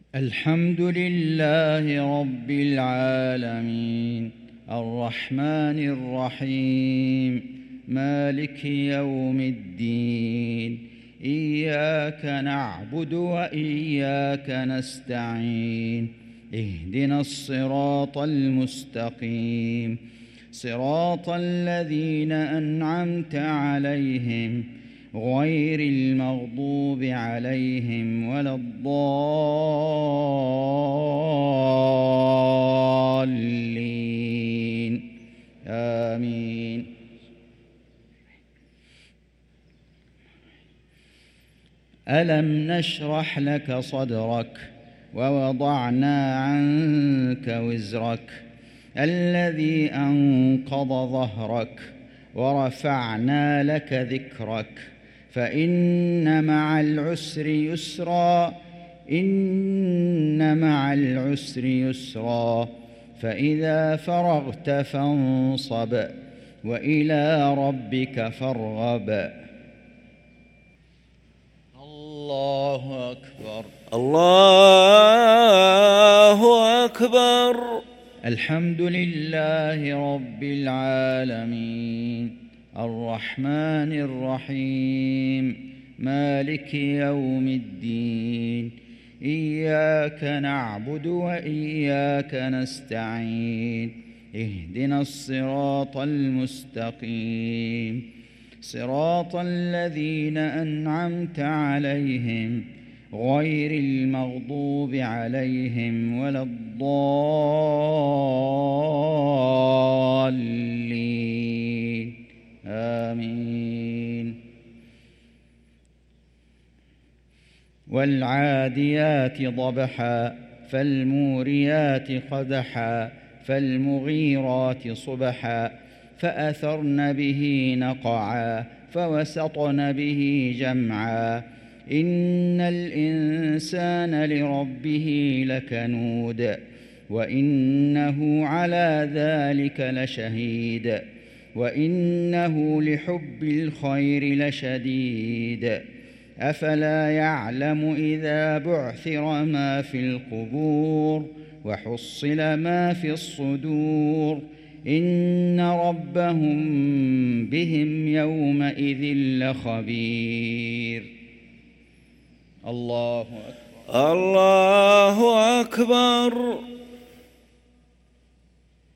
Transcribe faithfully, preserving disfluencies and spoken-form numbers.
الحمد لله رب العالمين الرحمن الرحيم مالك يوم الدين إياك نعبد وإياك نستعين اهدنا الصراط المستقيم صراط الذين أنعمت عليهم غير المغضوب عليهم ولا الضالين آمين. ألم نشرح لك صدرك ووضعنا عنك وزرك الذي أنقض ظهرك ورفعنا لك ذكرك فإن مع العسر يسرا إن مع العسر يسرا فإذا فرغت فانصب وإلى ربك فارغب. الله أكبر الله أكبر. الحمد لله رب العالمين الرحمن الرحيم مالك يوم الدين إياك نعبد وإياك نستعين اهدنا الصراط المستقيم صراط الذين أنعمت عليهم غير المغضوب عليهم ولا الضالين آمين. والعاديات ضبحا فالموريات قدحا فالمغيرات صبحا فأثرن به نقعا فوسطن به جمعا إن الإنسان لربه لكنود وإنه على ذلك لشهيد وإنه لحب الخير لشديد أفلا يعلم إذا بعثر ما في القبور وحصل ما في الصدور إن ربهم بهم يومئذ لخبير. الله أكبر الله أكبر.